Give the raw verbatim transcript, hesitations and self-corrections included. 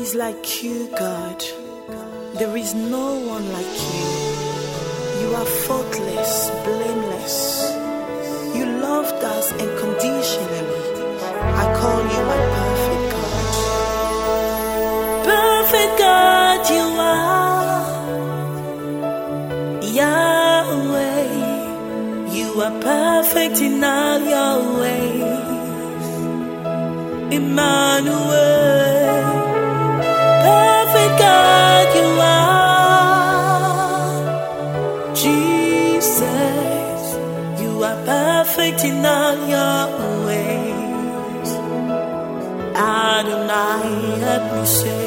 is like you, God. There is no one like you. You are faultless, blameless. You loved us unconditionally. I call you my perfect God. Perfect God, you are Yahweh. You are perfect in all your ways. Emmanuel, perfect God, you are Jesus. You are perfect in all your ways. Adonai, help me say.